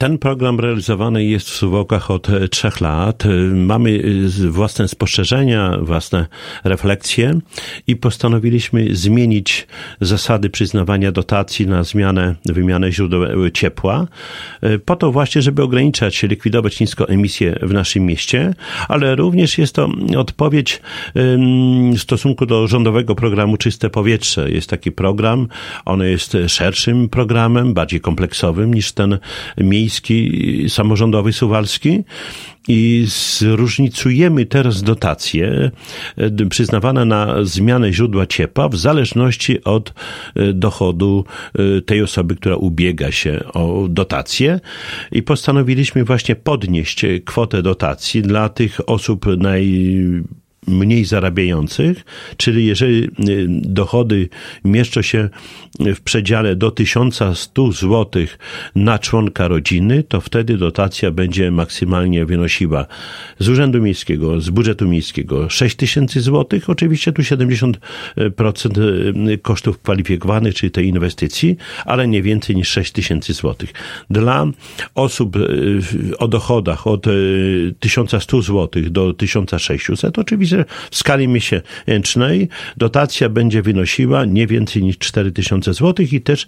Ten program realizowany jest w Suwałkach od 3 lat. Mamy własne spostrzeżenia, własne refleksje i postanowiliśmy zmienić zasady przyznawania dotacji na wymianę źródeł ciepła, po to właśnie, żeby ograniczać, likwidować niską emisję w naszym mieście, ale również jest to odpowiedź w stosunku do rządowego programu Czyste Powietrze. Jest taki program, on jest szerszym programem, bardziej kompleksowym niż ten miejski, samorządowy, suwalski i zróżnicujemy teraz dotacje przyznawane na zmianę źródła ciepła w zależności od dochodu tej osoby, która ubiega się o dotację i postanowiliśmy właśnie podnieść kwotę dotacji dla tych osób mniej zarabiających, czyli jeżeli dochody mieszczą się w przedziale do 1100 zł na członka rodziny, to wtedy dotacja będzie maksymalnie wynosiła z Urzędu Miejskiego, z budżetu miejskiego 6000 zł, oczywiście tu 70% kosztów kwalifikowanych, czyli tej inwestycji, ale nie więcej niż 6000 zł. Dla osób o dochodach od 1100 zł do 1600, oczywiście w skali miesięcznej dotacja będzie wynosiła nie więcej niż 4000 zł i też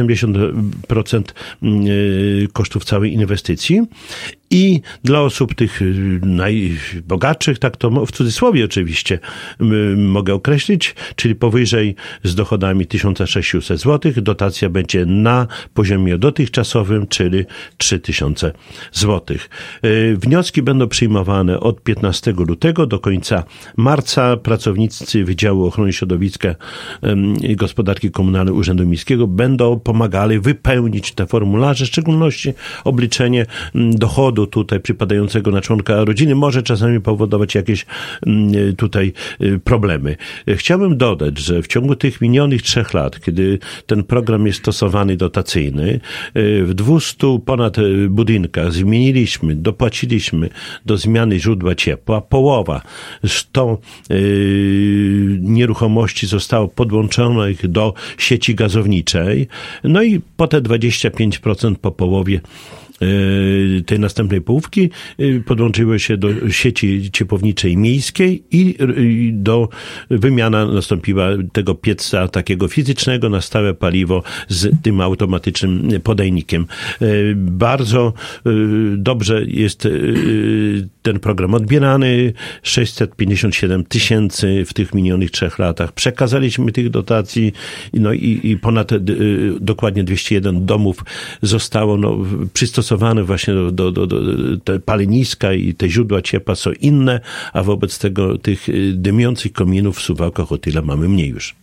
70% kosztów całej inwestycji. I dla osób tych najbogatszych, tak to w cudzysłowie oczywiście mogę określić, czyli powyżej z dochodami 1600 zł, dotacja będzie na poziomie dotychczasowym, czyli 3000 zł. Wnioski będą przyjmowane od 15 lutego do końca marca. Pracownicy Wydziału Ochrony Środowiska i Gospodarki Komunalnej Urzędu Miejskiego będą pomagali wypełnić te formularze, w szczególności obliczenie dochodu tutaj przypadającego na członka rodziny może czasami powodować jakieś tutaj problemy. Chciałbym dodać, że w ciągu tych minionych 3 lat, kiedy ten program jest stosowany dotacyjny, w 200 ponad budynkach dopłaciliśmy do zmiany źródła ciepła. Połowa 100 nieruchomości zostało podłączonych do sieci gazowniczej, no i po te 25% po połowie tej następnej połówki podłączyły się do sieci ciepłowniczej miejskiej i wymiana nastąpiła tego pieca takiego fizycznego na stałe paliwo z tym automatycznym podajnikiem. Bardzo dobrze jest ten program odbierany. 657 000 w tych minionych 3 latach przekazaliśmy tych dotacji, no i ponad dokładnie 201 domów zostało przystosowane właśnie do te paleniska i te źródła ciepła są inne, a wobec tego tych dymiących kominów w Suwałkach o tyle mamy mniej już.